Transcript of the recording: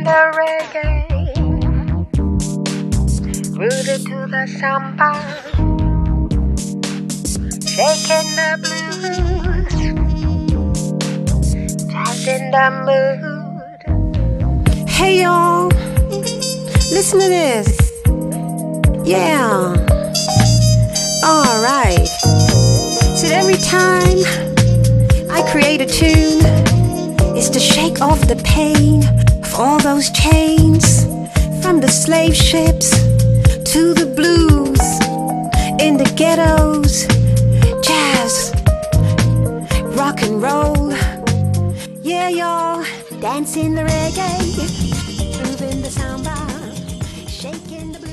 the reggae, rooted to the samba, shaking the blues, just in the mood. Hey y'all, listen to this. Yeah. Alright. So every time I create a tune, it's to shake off the pain of all those chains, from the slave ships to the blues, in the ghettos, jazz, rock and roll. Yeah, y'all, dancing the reggae, moving the samba, shaking the blues.